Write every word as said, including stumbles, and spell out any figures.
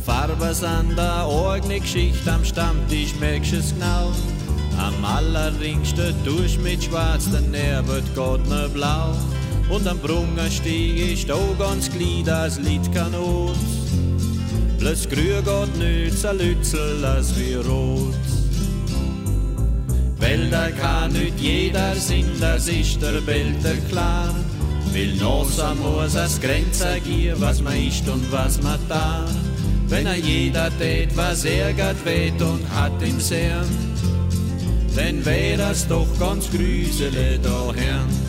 Farbe sind da eigene Geschichte, am Stammtisch merkst du es genau. Am allerringsten durch mit schwarz, der Nähr wird Gott ne blau. Und am Brunnerstieg ist auch ganz glied, das Lied kann aus. Bloß grün geht nicht, so Lützel als wie rot. Wälder kann nicht jeder sind, das ist der Wälder klar. Will noch so muss es Grenzen geben, was man ist und was man da. Wenn er jeder tät, was ärgert weht und hat im Sern, dann wär das doch ganz grüsele daheim.